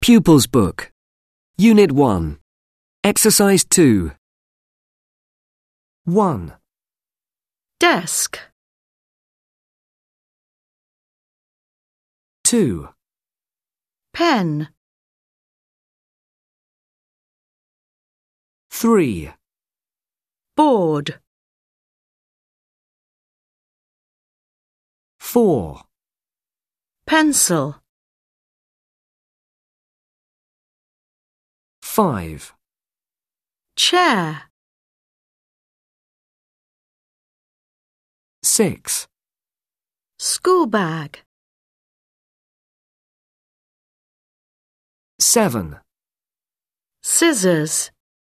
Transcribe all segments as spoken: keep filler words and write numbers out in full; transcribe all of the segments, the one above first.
Pupils Book, Unit one, Exercise two. one. Desk. two. Pen. three. Board. four. Pencil. five. Chair. six. School bag. seven. Scissors.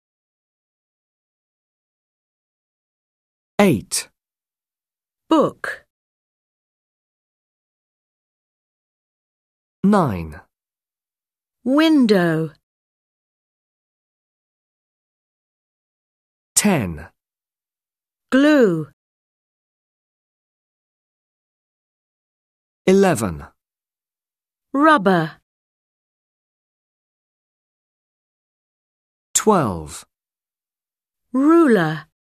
eight. Book. nine. Window. ten. Glue. eleven. Rubber. twelve. Ruler.